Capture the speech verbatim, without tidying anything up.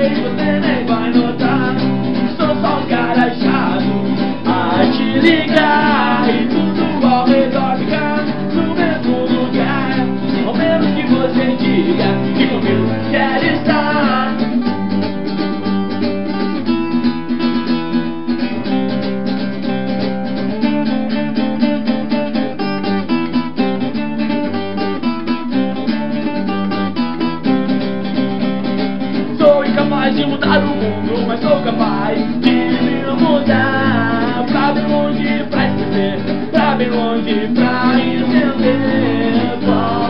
talvez você nem vai notar. Sou só um cara chato a te ligar e tudo ao redor ficar no mesmo lugar. Ao menos que você diga que comigo quer estar. Sou incapaz de mudar o mundo, mas sou capaz de me mudar. Pra bem longe, pra esquecer, pra bem longe, pra entender.